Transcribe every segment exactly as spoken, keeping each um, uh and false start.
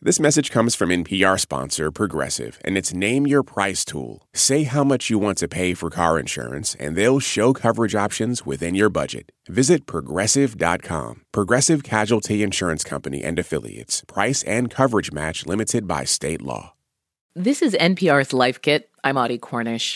This message comes from N P R sponsor Progressive, and it's Name Your Price tool. Say how much you want to pay for car insurance, and they'll show coverage options within your budget. Visit Progressive dot com. Progressive Casualty Insurance Company and Affiliates. Price and coverage match limited by state law. This is N P R's Life Kit. I'm Audie Cornish.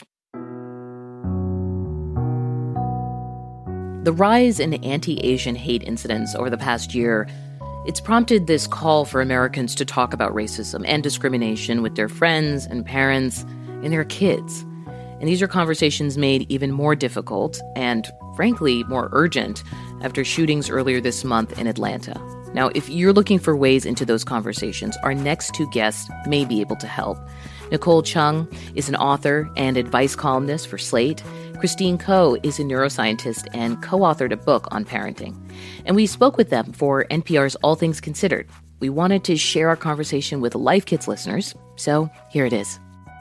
The rise in anti-Asian hate incidents over the past year, it's prompted this call for Americans to talk about racism and discrimination with their friends and parents and their kids. And these are conversations made even more difficult and, frankly, more urgent after shootings earlier this month in Atlanta. Now, if you're looking for ways into those conversations, our next two guests may be able to help. Nicole Chung is an author and advice columnist for Slate. Christine Koh is a neuroscientist and co-authored a book on parenting. And we spoke with them for N P R's All Things Considered. We wanted to share our conversation with Life Kit's listeners, so here it is.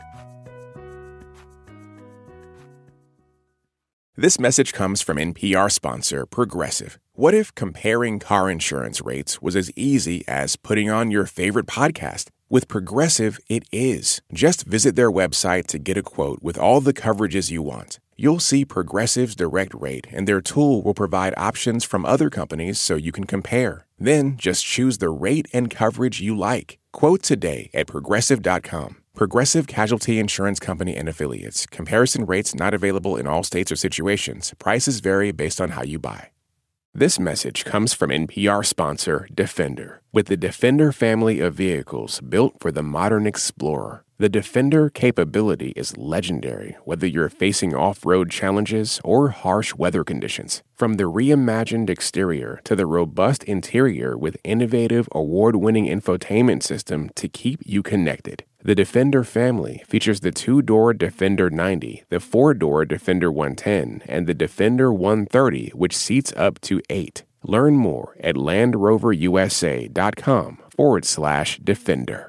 This message comes from N P R sponsor Progressive. What if comparing car insurance rates was as easy as putting on your favorite podcast? With Progressive, it is. Just visit their website to get a quote with all the coverages you want. You'll see Progressive's direct rate, and their tool will provide options from other companies so you can compare. Then just choose the rate and coverage you like. Quote today at Progressive dot com. Progressive Casualty Insurance Company and Affiliates. Comparison rates not available in all states or situations. Prices vary based on how you buy. This message comes from N P R sponsor Defender. With the Defender family of vehicles built for the modern explorer, the Defender capability is legendary, whether you're facing off-road challenges or harsh weather conditions. From the reimagined exterior to the robust interior with innovative, award-winning infotainment system to keep you connected. The Defender family features the two-door Defender ninety, the four-door Defender one ten, and the Defender one thirty, which seats up to eight. Learn more at LandRoverUSA.com forward slash Defender.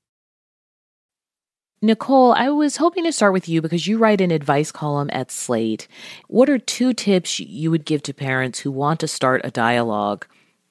Nicole, I was hoping to start with you because you write an advice column at Slate. What are two tips you would give to parents who want to start a dialogue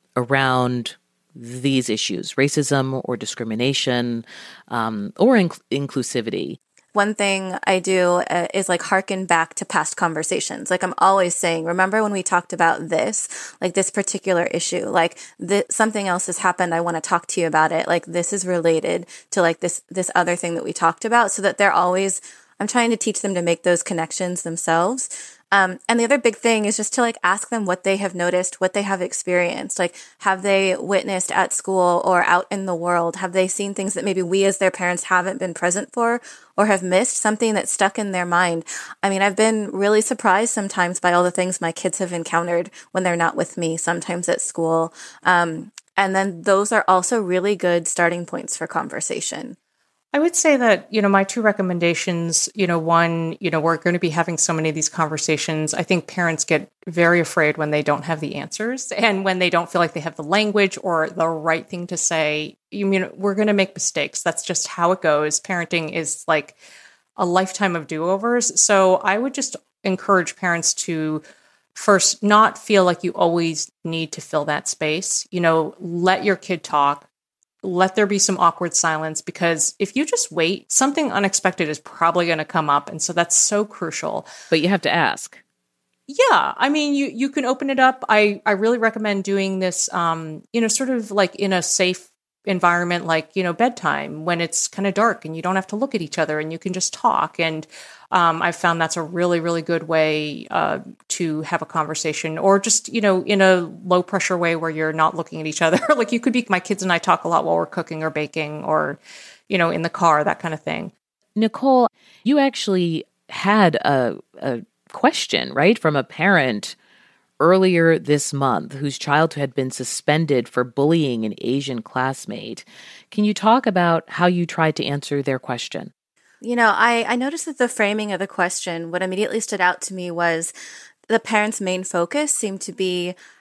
around these issues, racism or discrimination, um, or inc- inclusivity? One thing I do uh, is like hearken back to past conversations. Like I'm always saying, remember when we talked about this, like this particular issue, like th- something else has happened. I want to talk to you about it. Like this is related to like this, this other thing that we talked about, so that they're always, I'm trying to teach them to make those connections themselves. Um, and the other big thing is just to like ask them what they have noticed, what they have experienced. Like, have they witnessed at school or out in the world? Have they seen things that maybe we as their parents haven't been present for or have missed, something that's stuck in their mind? I mean, I've been really surprised sometimes by all the things my kids have encountered when they're not with me, sometimes at school. Um, and then those are also really good starting points for conversation. I would say that, you know, my two recommendations, you know, one, you know, we're going to be having so many of these conversations. I think parents get very afraid when they don't have the answers and when they don't feel like they have the language or the right thing to say. You mean, we're going to make mistakes. That's just how it goes. Parenting is like a lifetime of do-overs. So I would just encourage parents to first not feel like you always need to fill that space. You know, let your kid talk. Let there be some awkward silence, because if you just wait, something unexpected is probably going to come up. And so that's so crucial. But you have to ask. Yeah. I mean, you, you can open it up. I, I really recommend doing this, um, you know, sort of like in a safe environment, like, you know, bedtime, when it's kind of dark and you don't have to look at each other and you can just talk. And um, I've found that's a really, really good way uh, to have a conversation, or just, you know, in a low pressure way where you're not looking at each other. Like you could be, my kids and I talk a lot while we're cooking or baking or, you know, in the car, that kind of thing. Nicole, you actually had a, a question, right, from a parent earlier this month whose child had been suspended for bullying an Asian classmate. Can you talk about how you tried to answer their question? You know, I, I noticed that the framing of the question, what immediately stood out to me was the parents' main focus seemed to be,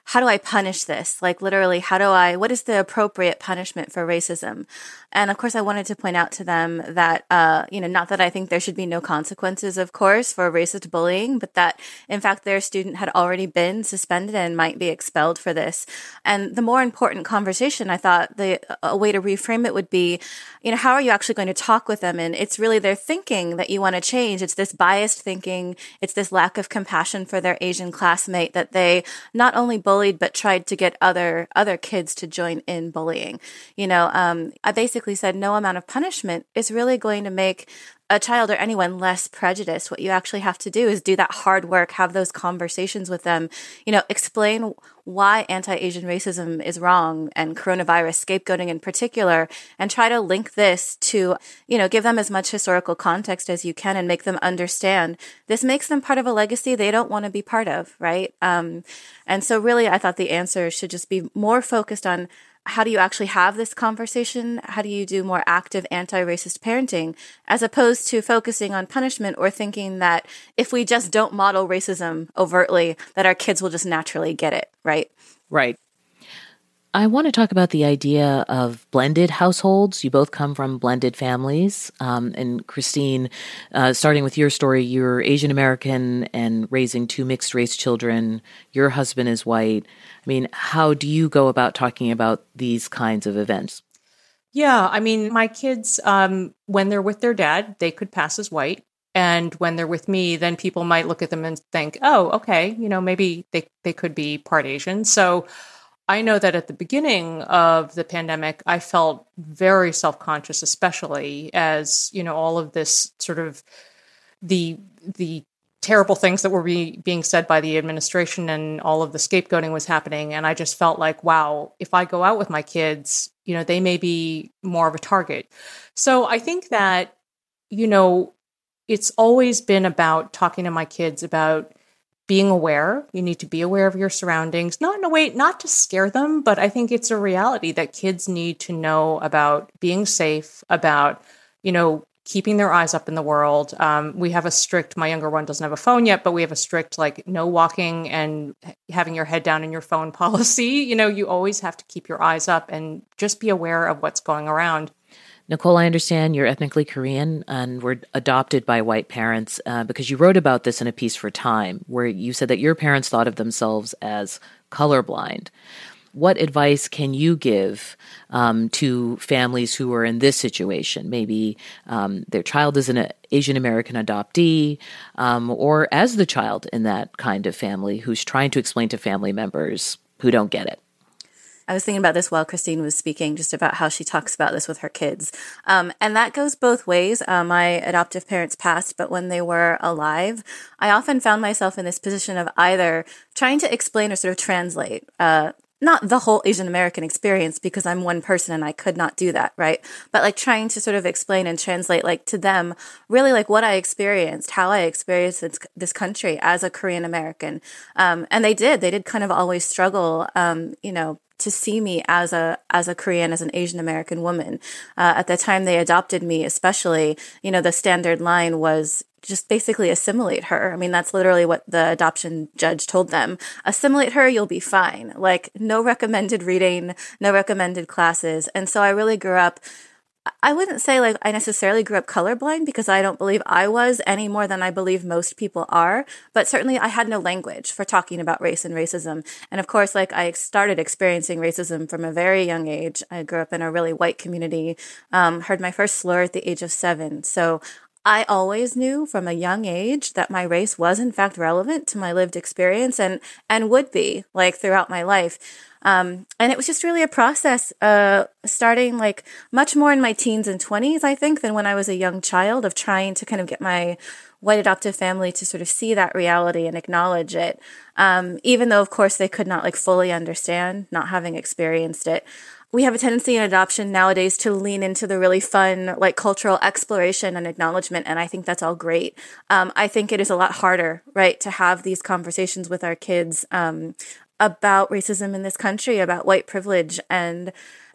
how do I punish this? Like literally, how do I, what is the appropriate punishment for racism? And of course, I wanted to point out to them that, uh, you know, not that I think there should be no consequences, of course, for racist bullying, but that in fact, their student had already been suspended and might be expelled for this. And the more important conversation, I thought the a way to reframe it would be, you know, how are you actually going to talk with them? And it's really their thinking that you want to change. It's this biased thinking. It's this lack of compassion for their Asian classmate that they not only bullied, but tried to get other, other kids to join in bullying. You know, um, I basically said no amount of punishment is really going to make a child or anyone less prejudiced. What you actually have to do is do that hard work, have those conversations with them, you know, explain why anti-Asian racism is wrong and coronavirus scapegoating in particular, and try to link this to, you know, give them as much historical context as you can and make them understand this makes them part of a legacy they don't want to be part of, right? Um, and so really, I thought the answer should just be more focused on how do you actually have this conversation? How do you do more active anti-racist parenting, as opposed to focusing on punishment or thinking that if we just don't model racism overtly, that our kids will just naturally get it, right? Right. I want to talk about the idea of blended households. You both come from blended families. Um, and Christine, uh, starting with your story, you're Asian American and raising two mixed race children. Your husband is white. I mean, how do you go about talking about these kinds of events? Yeah, I mean, my kids, um, when they're with their dad, they could pass as white. And when they're with me, then people might look at them and think, oh, okay, you know, maybe they, they could be part Asian. So I know that at the beginning of the pandemic, I felt very self-conscious, especially as, you know, all of this sort of the the terrible things that were be, being said by the administration and all of the scapegoating was happening. And I just felt like, wow, if I go out with my kids, you know, they may be more of a target. So I think that, you know, it's always been about talking to my kids about being aware. You need to be aware of your surroundings, not in a way, not to scare them, but I think it's a reality that kids need to know about being safe, about, you know, keeping their eyes up in the world. Um, we have a strict, my younger one doesn't have a phone yet, but we have a strict, like, no walking and having your head down in your phone policy. You know, you always have to keep your eyes up and just be aware of what's going around. Nicole, I understand you're ethnically Korean and were adopted by white parents uh, because you wrote about this in a piece for Time, where you said that your parents thought of themselves as colorblind. What advice can you give um, to families who are in this situation? Maybe um, their child is an Asian American adoptee, um, or as the child in that kind of family who's trying to explain to family members who don't get it. I was thinking about this while Christine was speaking, just about how she talks about this with her kids. Um, and that goes both ways. Uh, my adoptive parents passed, but when they were alive, I often found myself in this position of either trying to explain or sort of translate, uh, not the whole Asian American experience, because I'm one person and I could not do that, right? But like trying to sort of explain and translate, like, to them, really like what I experienced, how I experienced this, this country as a Korean American. Um, and they did, they did kind of always struggle, um, you know, to see me as a as a Korean, as an Asian American woman. Uh, at the time they adopted me, especially, you know, the standard line was just basically assimilate her. I mean, that's literally what the adoption judge told them. Assimilate her, you'll be fine. Like, no recommended reading, no recommended classes. And so I really grew up, I wouldn't say like I necessarily grew up colorblind, because I don't believe I was any more than I believe most people are. But certainly I had no language for talking about race and racism. And of course, like, I started experiencing racism from a very young age. I grew up in a really white community, um, heard my first slur at the age of seven. So I always knew from a young age that my race was in fact relevant to my lived experience, and, and would be, like, throughout my life. Um, and it was just really a process, uh, starting like much more in my teens and twenties, I think, than when I was a young child, of trying to kind of get my white adoptive family to sort of see that reality and acknowledge it. Um, even though, of course, they could not like fully understand, not having experienced it. We have a tendency in adoption nowadays to lean into the really fun, like, cultural exploration and acknowledgement. And I think that's all great. Um, I think it is a lot harder, right, to have these conversations with our kids, um, about racism in this country, about white privilege. And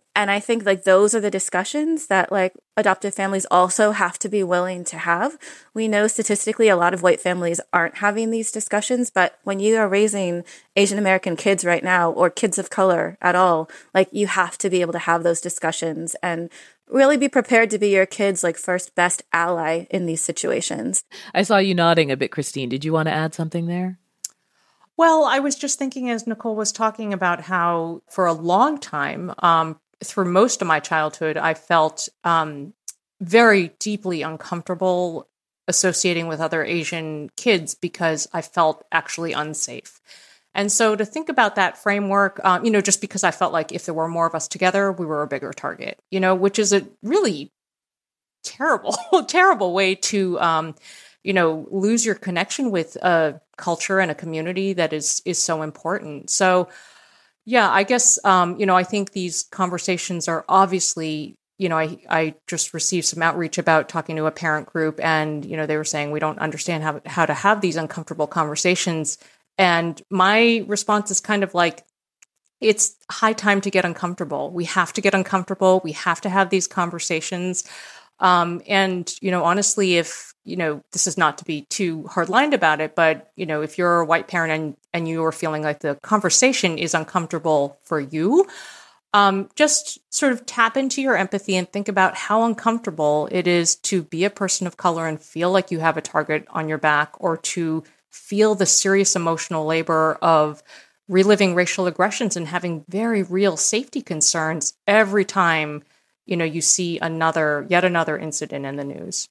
And I think like those are the discussions that like adoptive families also have to be willing to have. We know statistically a lot of white families aren't having these discussions, but when you are raising Asian American kids right now, or kids of color at all, like you have to be able to have those discussions and really be prepared to be your kid's like first best ally in these situations. I saw you nodding a bit, Christine. Did you want to add something there? Well, I was just thinking as Nicole was talking about how for a long time, um, through most of my childhood, I felt um, very deeply uncomfortable associating with other Asian kids because I felt actually unsafe. And so to think about that framework, um, you know, just because I felt like if there were more of us together, we were a bigger target, you know, which is a really terrible, terrible way to, um, you know, lose your connection with a culture and a community that is is so important. So, yeah, I guess, um, you know, I think these conversations are obviously, you know, I, I just received some outreach about talking to a parent group and, you know, they were saying we don't understand how, how to have these uncomfortable conversations. And my response is kind of like, it's high time to get uncomfortable. We have to get uncomfortable. We have to have these conversations. Um, and, you know, honestly, if, you know, this is not to be too hard-lined about it, but, you know, if you're a white parent and, and you are feeling like the conversation is uncomfortable for you, um, just sort of tap into your empathy and think about how uncomfortable it is to be a person of color and feel like you have a target on your back, or to feel the serious emotional labor of reliving racial aggressions and having very real safety concerns every time, you know, you see another, yet another incident in the news.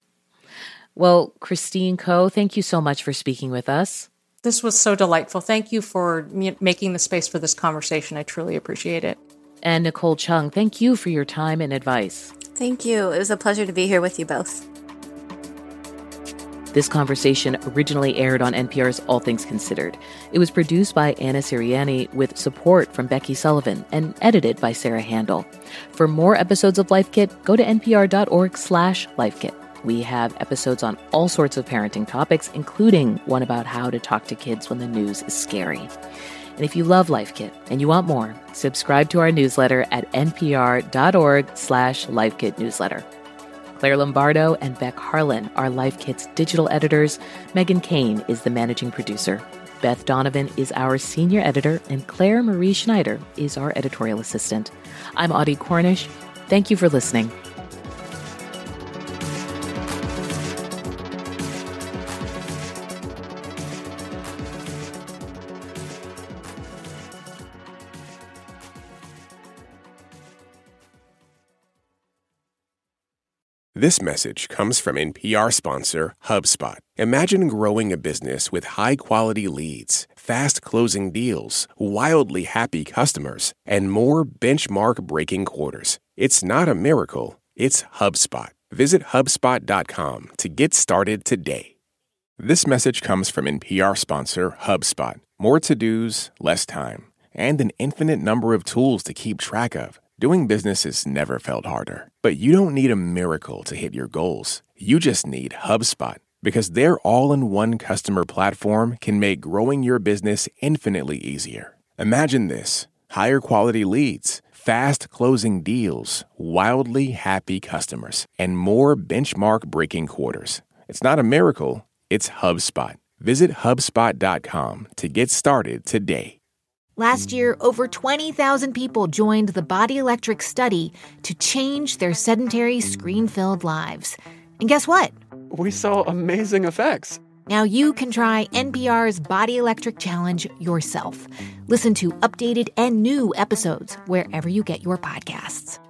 Well, Christine Koh, thank you so much for speaking with us. This was so delightful. Thank you for me- making the space for this conversation. I truly appreciate it. And Nicole Chung, thank you for your time and advice. Thank you. It was a pleasure to be here with you both. This conversation originally aired on N P R's All Things Considered. It was produced by Anna Sirianni with support from Becky Sullivan and edited by Sarah Handel. For more episodes of Life Kit, go to npr.org slash lifekit. We have episodes on all sorts of parenting topics, including one about how to talk to kids when the news is scary. And if you love Life Kit and you want more, subscribe to our newsletter at npr.org slash lifekit newsletter. Claire Lombardo and Beck Harlan are Life Kit's digital editors. Megan Kane is the managing producer. Beth Donovan is our senior editor, and Claire Marie Schneider is our editorial assistant. I'm Audie Cornish. Thank you for listening. This message comes from N P R sponsor HubSpot. Imagine growing a business with high-quality leads, fast-closing deals, wildly happy customers, and more benchmark-breaking quarters. It's not a miracle, it's HubSpot. Visit HubSpot dot com to get started today. This message comes from N P R sponsor HubSpot. More to-dos, less time, and an infinite number of tools to keep track of. Doing business has never felt harder. But you don't need a miracle to hit your goals. You just need HubSpot, because their all-in-one customer platform can make growing your business infinitely easier. Imagine this: higher quality leads, fast closing deals, wildly happy customers, and more benchmark-breaking quarters. It's not a miracle, it's HubSpot. Visit HubSpot dot com to get started today. Last year, over twenty thousand people joined the Body Electric study to change their sedentary, screen-filled lives. And guess what? We saw amazing effects. Now you can try N P R's Body Electric Challenge yourself. Listen to updated and new episodes wherever you get your podcasts.